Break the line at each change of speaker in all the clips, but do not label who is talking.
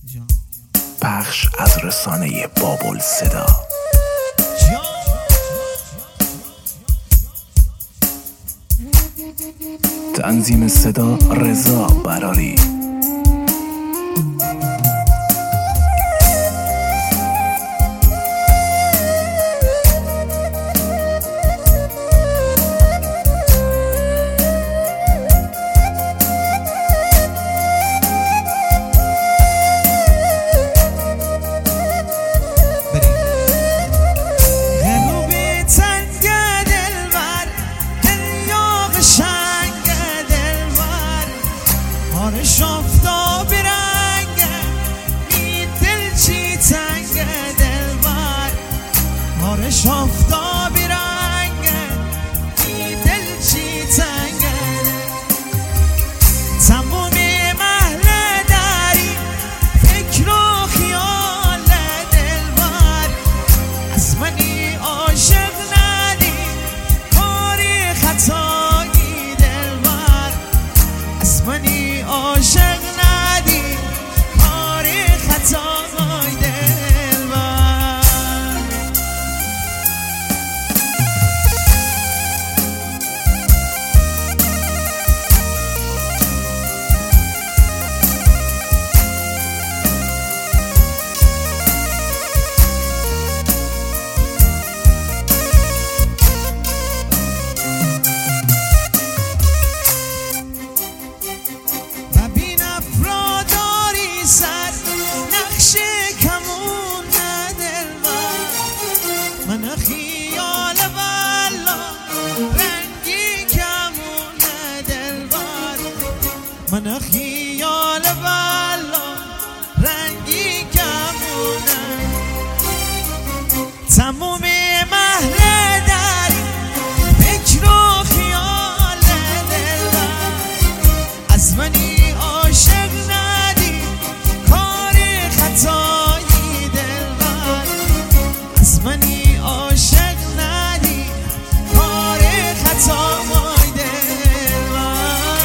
پخش از رسانه بابل صدا. تنظیم صدا رضا براری.
آفتابی رنگه این دل چی تنگه تموم محل داری فکر و خیال دلبر از منی عاشق ندی کاری خطایی دلبر از منی عاشق ندی کاری خطایی دلبر من خیال والا رنگی کمونه دلبر من خیال والا رنگی کمونه تموم محل داری فکر و خیال دلبر از منی عاشق ندی کاری خطایی دلبر از منی عاشق ندی کار خطای دلبر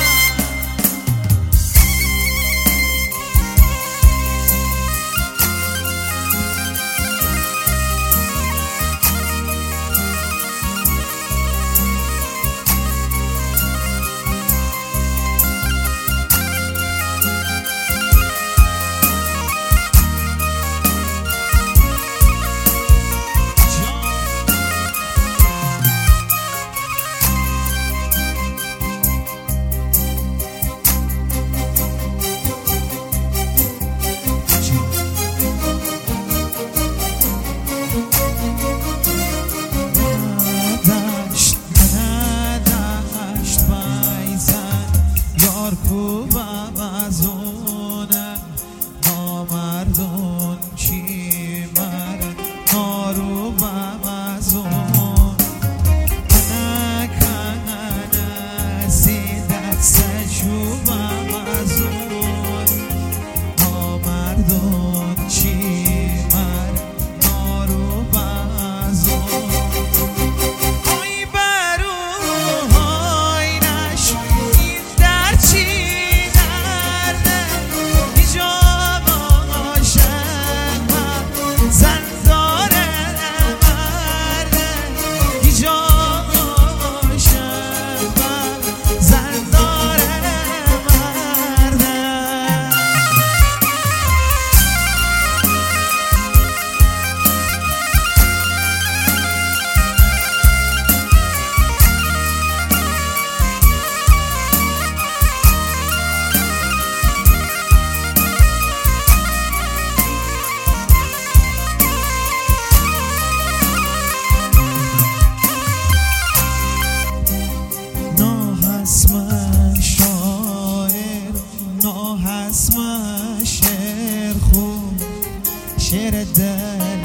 شعر دل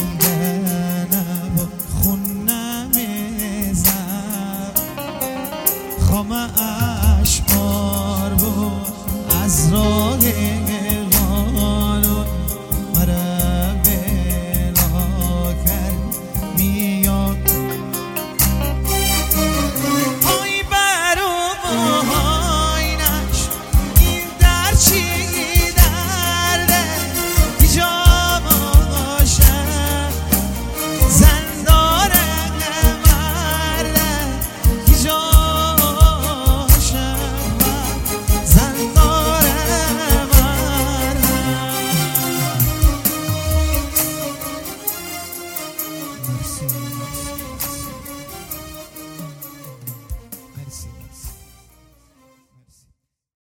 دنب خونم زب خام اشعار بود از راه قانون مرا بلا کرد میاد آی برو موهاینش این در چی درده مرسی